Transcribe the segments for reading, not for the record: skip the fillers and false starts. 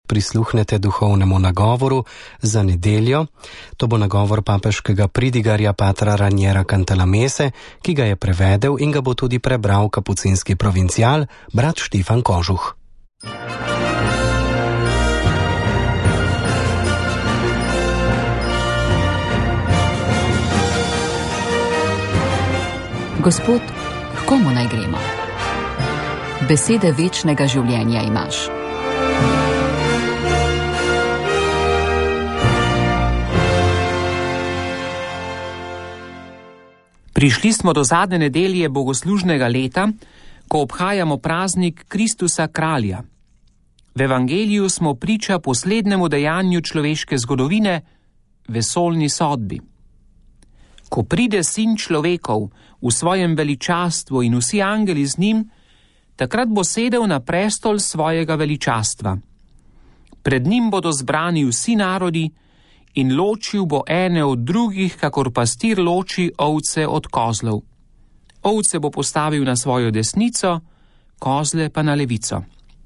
prisluhnete duhovnemu nagovoru za nedeljo. To bo nagovor papeškega pridigarja patra Raniera Cantalamese, ki ga je prevedel in ga bo tudi prebral kapucinski provincial brat Štefan Kožuh. Gospod, k komu naj gremo? Besede večnega življenja imaš. Prišli smo do zadnje nedelje bogoslužnega leta, ko obhajamo praznik Kristusa Kralja. V evangeliju smo priča poslednjemu dejanju človeške zgodovine, vesoljni sodbi. Ko pride sin človekov v svojem veličastvu in vsi angeli z njim, takrat bo sedel na prestol svojega veličastva. Pred njim bodo zbrani vsi narodi in ločil bo ene od drugih, kakor pastir loči ovce od kozlov. Ovce bo postavil na svojo desnico, kozle pa na levico.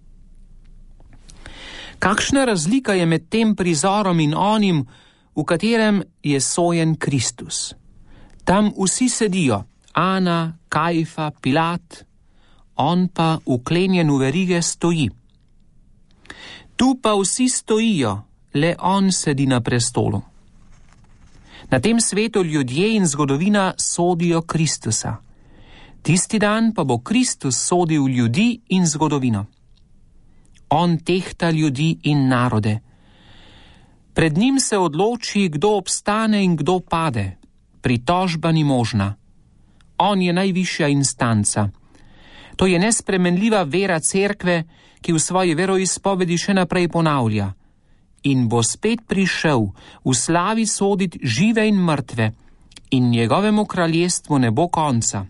Kakšna razlika je med tem prizorom in onim, v katerem je sojen Kristus? Tam vsi sedijo, Ana, Kajfa, Pilat, on pa uklenjen v verige stoji. Tu pa vsi stojijo, le on sedi na prestolu. Na tem svetu ljudje in zgodovina sodijo Kristusa. Tisti dan pa bo Kristus sodil ljudi in zgodovino. On tehta ljudi in narode. Pred njim se odloči, kdo obstane in kdo pade. Pritožba ni možna. On je najvišja instanca. To je nespremenljiva vera cerkve, ki v svoji veroizpovedi še naprej ponavlja. In bo spet prišel v slavi soditi žive in mrtve, in njegovemu kraljestvu ne bo konca.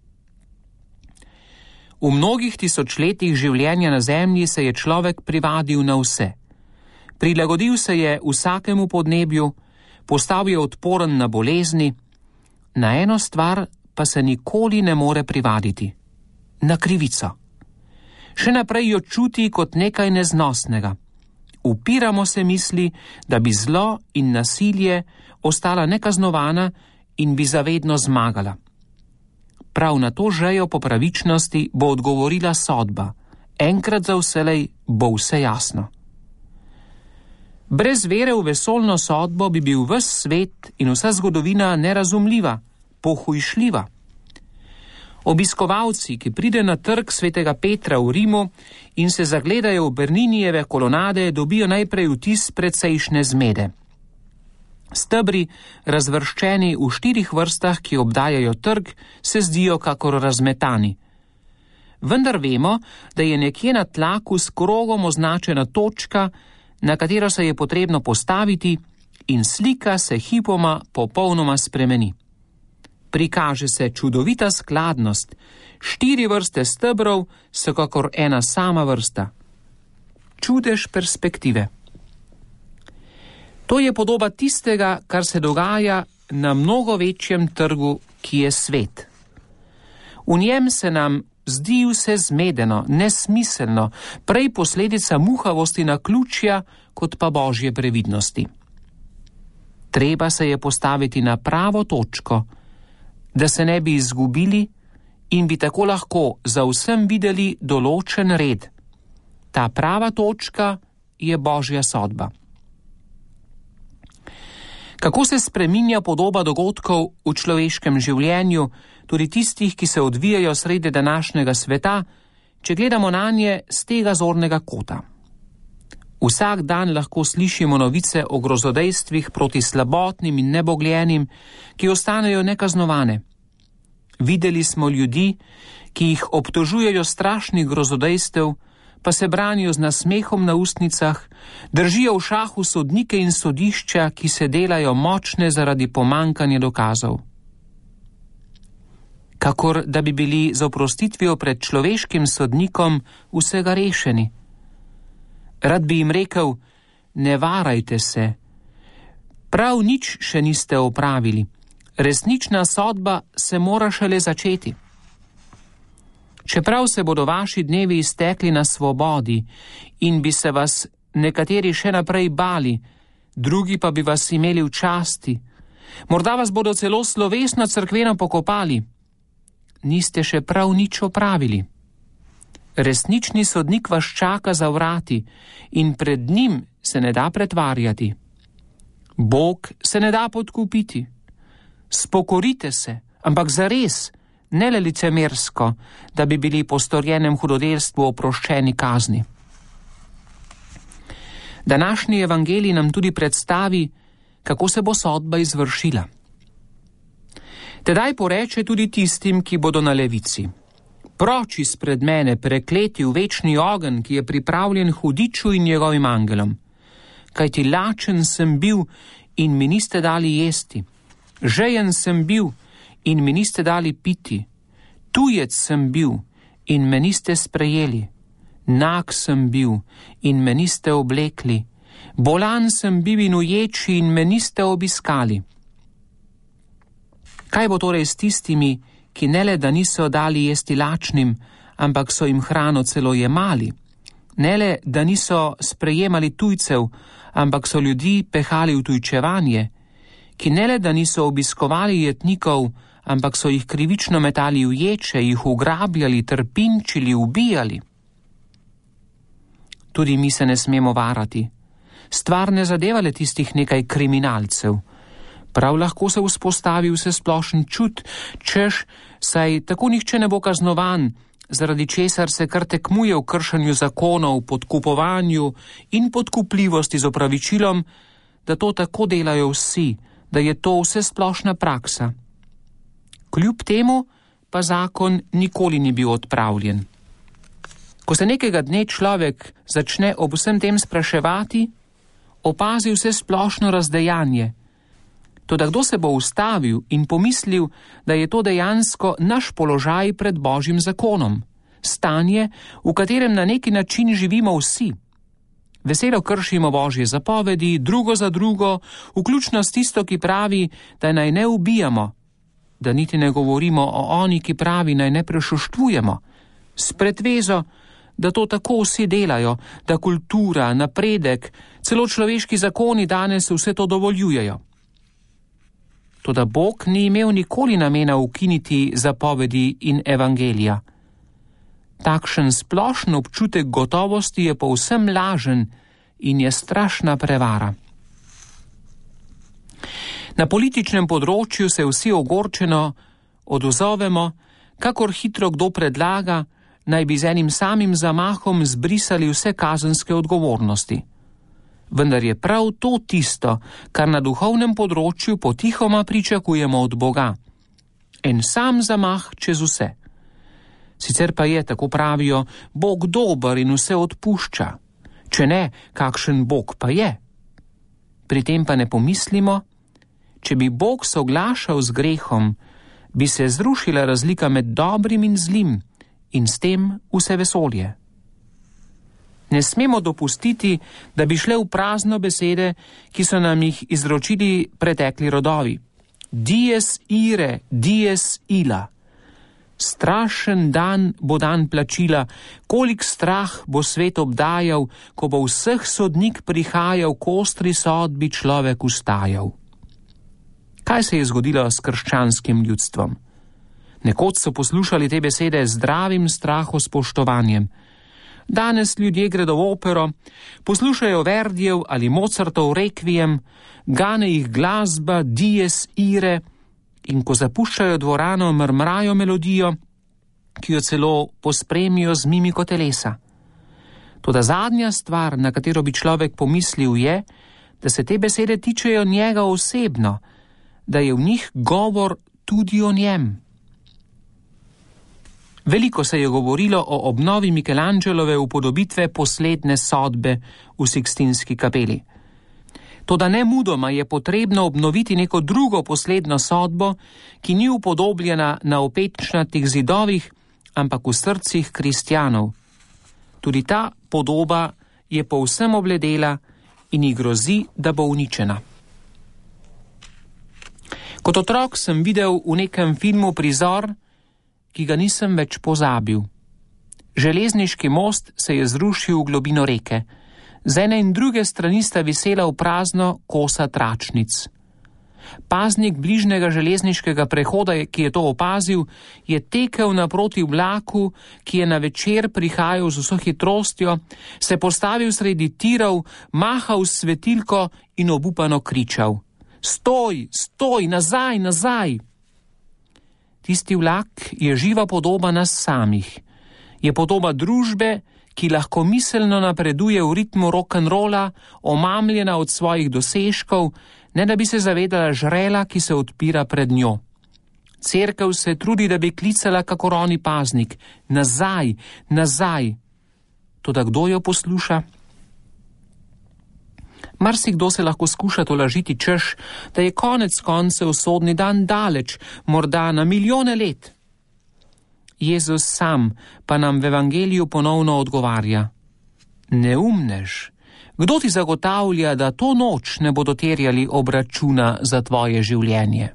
V mnogih tisočletjih življenja na zemlji se je človek privadil na vse. Prilagodil se je vsakemu podnebju, postal je odporen na bolezni, na eno stvar pa se nikoli ne more privaditi. Na krivico. Še naprej jo čuti kot nekaj neznosnega. Upiramo se misli, da bi zlo in nasilje ostala nekaznovana in bi zavedno zmagala. Prav na to žejo po pravičnosti bo odgovorila sodba. Enkrat za vselej bo vse jasno. Brez vere v vesoljno sodbo bi bil ves svet in vsa zgodovina nerazumljiva, pohujšljiva. Obiskovalci, ki pride na trg svetega Petra v Rimu in se zagledajo v Berninijeve kolonade, dobijo najprej vtis precejšnje zmede. Stebri, razvrščeni v 4 vrstah, ki obdajajo trg, se zdijo kakor razmetani. Vendar vemo, da je nekje na tlaku s krogom označena točka, na katero se je potrebno postaviti, in slika se hipoma popolnoma spremeni. Prikaže se čudovita skladnost, 4 vrste stebrov so kakor ena sama vrsta. Čudež perspektive. To je podoba tistega, kar se dogaja na mnogo večjem trgu, ki je svet. V njem se nam zdi vse zmedeno, nesmiselno, prej posledica muhavosti naključja, kot pa božje previdnosti. Treba se je postaviti na pravo točko, da se ne bi izgubili in bi tako lahko za vsem videli določen red. Ta prava točka je božja sodba. Kako se spreminja podoba dogodkov v človeškem življenju, tudi tistih, ki se odvijajo sredi današnjega sveta, če gledamo nanje z tega zornega kota. Vsak dan lahko slišimo novice o grozodejstvih proti slabotnim in nebogljenim, ki ostanejo nekaznovane. Videli smo ljudi, ki jih obtožujejo strašnih grozodejstev, pa se branijo z nasmehom na ustnicah, držijo v šahu sodnike in sodišča, ki se delajo močne zaradi pomankanja dokazov. Kakor da bi bili z oprostitvijo pred človeškim sodnikom vsega rešeni. Rad bi jim rekel, ne varajte se, prav nič še niste opravili, resnična sodba se mora šele začeti. Čeprav se bodo vaši dnevi iztekli na svobodi in bi se vas nekateri še naprej bali, drugi pa bi vas imeli v časti. Morda vas bodo celo slovesno cerkveno pokopali. Niste še prav nič opravili. Resnični sodnik vas čaka za vrati in pred njim se ne da pretvarjati. Bog se ne da podkupiti. Spokorite se, ampak zares, ne le licemersko, da bi bili po storjenem hudodelstvu oproščeni kazni. Današnji evangelij nam tudi predstavi, kako se bo sodba izvršila. Tedaj poreče tudi tistim, ki bodo na levici: proč izpred mene, prekleti v večni ogenj, ki je pripravljen hudiču in njegovim angelom. Kajti lačen sem bil in mi niste dali jesti, žejen sem bil in mi niste dali piti, tujec sem bil in me niste sprejeli, nag sem bil in me niste oblekli, bolan sem bil in uječi in me niste obiskali. Kaj bo torej s tistimi, ki ne le da niso dali jesti lačnim, ampak so jim hrano celo jemali? Ne le da niso sprejemali tujcev, ampak so ljudi pehali v tujčevanje, ki ne le da niso obiskovali jetnikov, ampak so jih krivično metali v ječe, jih ugrabljali, trpinčili, ubijali. Tudi mi se ne smemo varati. Stvar ne zadeva le tistih nekaj kriminalcev. Prav lahko se vzpostavi vsesplošen čut, češ, saj tako nihče ne bo kaznovan, zaradi česar se kar tekmuje v kršenju zakonov, podkupovanju in podkupljivosti z opravičilom, da to tako delajo vsi, da je to vsesplošna praksa. Kljub temu pa zakon nikoli ni bil odpravljen. Ko se nekega dne človek začne ob vsem tem spraševati, opazi vsesplošno razdejanje. Toda kdo se bo ustavil in pomislil, da je to dejansko naš položaj pred Božjim zakonom, stanje, v katerem na neki način živimo vsi. Veselo kršimo Božje zapovedi, drugo za drugo, vključno s tisto, ki pravi, da naj ne ubijamo, da niti ne govorimo o oni, ki pravi, naj ne prešuštvujemo, s pretvezo, da to tako vsi delajo, da kultura, napredek, celo človeški zakoni danes vse to dovoljujejo. Toda Bog ni imel nikoli namena ukiniti zapovedi in evangelija. Takšen splošen občutek gotovosti je povsem lažen in je strašna prevara. Na političnem področju se vsi ogorčeno odozovemo, kakor hitro kdo predlaga, naj bi z enim samim zamahom zbrisali vse kazenske odgovornosti. Vendar je prav to tisto, kar na duhovnem področju potihoma pričakujemo od Boga. En sam zamah čez vse. Sicer pa je, tako pravijo, Bog dober in vse odpušča. Če ne, kakšen Bog pa je? Pri tem pa ne pomislimo, če bi Bog soglašal z grehom, bi se zrušila razlika med dobrim in zlim in s tem vse vesolje. Ne smemo dopustiti, da bi šle v prazno besede, ki so nam jih izročili pretekli rodovi. Dies ire, dies illa. Strašen dan bo dan plačila, kolik strah bo svet obdajal, ko bo vseh sodnik prihajal, k ostri sodbi človek ustajal. Kaj se je zgodilo s krščanskim ljudstvom? Nekoč so poslušali te besede z zdravim strahospoštovanjem. Danes ljudje gredo v opero, poslušajo Verdijev ali Mozartov rekviem, gane jih glasba, dies ire, in ko zapuščajo dvorano, mrmrajo melodijo, ki jo celo pospremijo z mimiko telesa. Toda zadnja stvar, na katero bi človek pomislil, je, da se te besede tičejo njega osebno, da je v njih govor tudi o njem. Veliko se je govorilo o obnovi Michelangelove upodobitve Posledne sodbe v Sikstinski kapeli. Toda nemudoma je potrebno obnoviti neko drugo posledno sodbo, ki ni upodobljena na opečnatih zidovih, ampak v srcih kristjanov. Tudi ta podoba je povsem obledela in ji grozi, da bo uničena. Kot otrok sem videl v nekem filmu prizor, ki ga nisem več pozabil. Železniški most se je zrušil v globino reke. Z ene in druge strani sta visela v prazno kosa tračnic. Paznik bližnjega železniškega prehoda, ki je to opazil, je tekel naproti vlaku, ki je na večer prihajal z vso hitrostjo, se postavil sredi tirov, mahal s svetilko in obupano kričal: Stoj, stoj, nazaj, nazaj! Tisti vlak je živa podoba nas samih. Je podoba družbe, ki lahko miselno napreduje v ritmu rock'n'rolla, omamljena od svojih dosežkov, ne da bi se zavedala žrela, ki se odpira pred njo. Cerkev se trudi, da bi klicala kakor oni paznik: nazaj, nazaj. Toda kdo jo posluša? Marsikdo se lahko skuša tolažiti, češ, da je konec koncev sodni dan daleč, morda na milijone let. Jezus sam pa nam v evangeliju ponovno odgovarja: neumnež, kdo ti zagotavlja, da to noč ne bodo terjali obračuna za tvoje življenje?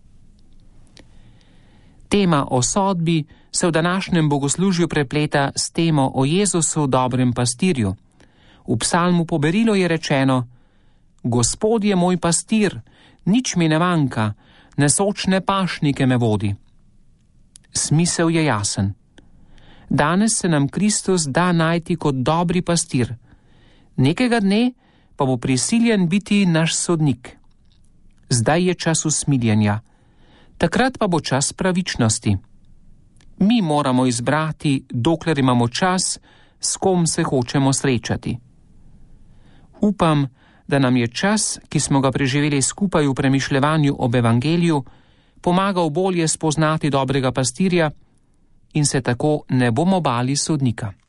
Tema o sodbi se v današnjem bogoslužju prepleta s temo o Jezusu, dobrem pastirju. V psalmu po berilu je rečeno: Gospod je moj pastir, nič mi ne manjka, nesočne pašnike me vodi. Smisel je jasen. Danes se nam Kristus da najti kot dobri pastir. Nekega dne pa bo prisiljen biti naš sodnik. Zdaj je čas usmiljenja, takrat pa bo čas pravičnosti. Mi moramo izbrati, dokler imamo čas, s kom se hočemo srečati. Upam, da nam je čas, ki smo ga preživeli skupaj v premišljevanju ob evangeliju, pomagal bolje spoznati dobrega pastirja in se tako ne bomo bali sodnika.